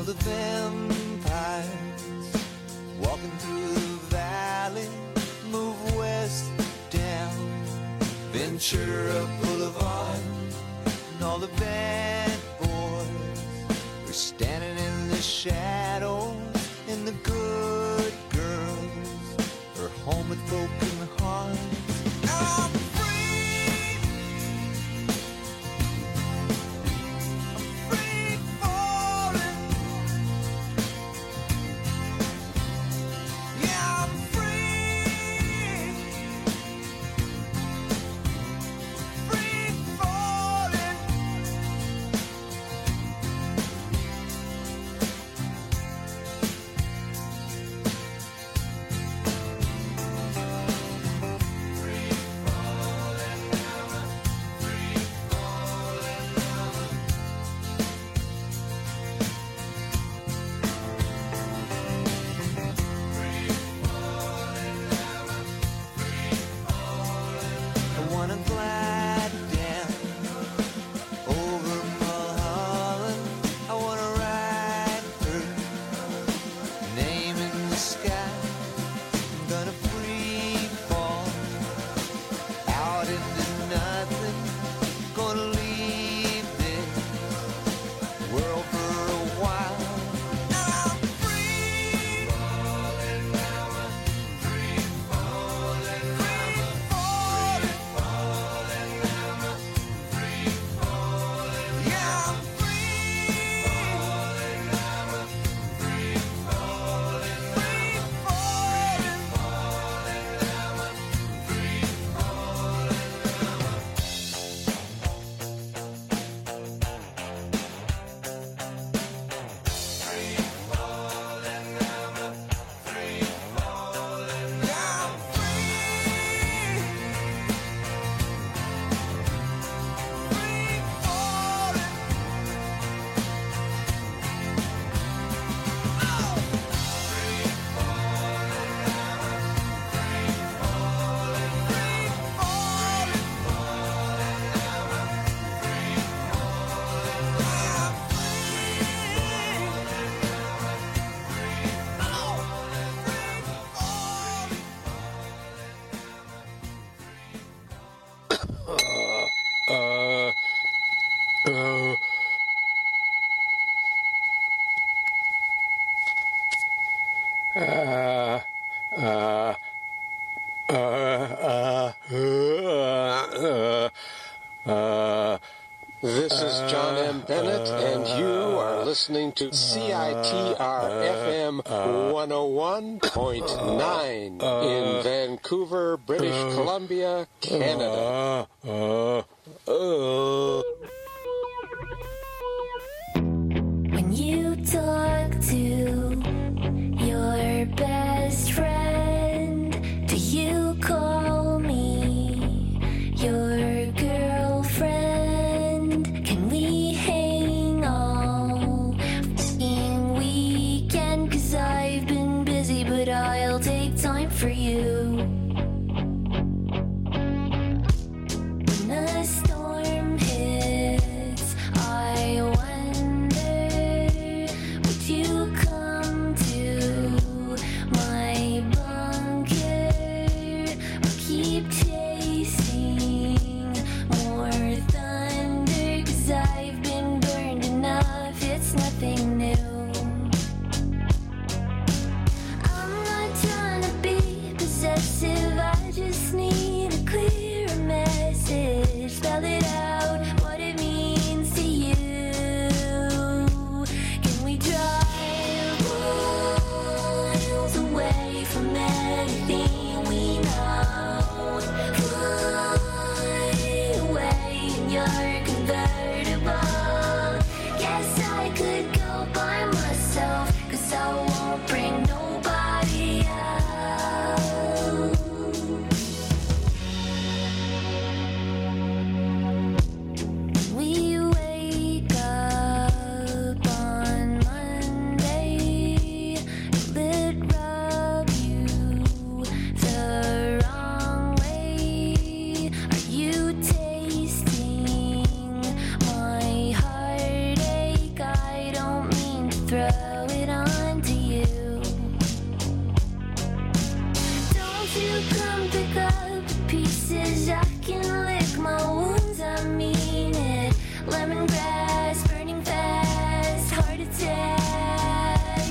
all the vampires walking through the valley move west down Ventura Boulevard, and all the bad boys were standing in the shadows, and the good girls are home with broken hearts. I'm free. I'm free falling. Yeah, I'm free. Free falling. I wanna glide down over Mulholland. I wanna ride her name in the sky. I'm gonna free fall out into nothing. Gonna leave this world for a while. I'm free. Falling, free falling, free falling. Yeah, I'm free. Free falling. Yeah, I'm free. Free falling. This is John M. Bennett, and you are listening to CITR FM 101.9 in Vancouver, British Columbia, Canada. When you talk to your best friend, do you call me your girlfriend? Can we hang all fucking weekend? 'Cause I've been busy, but I'll take time for you. When a storm hits, I wonder throw.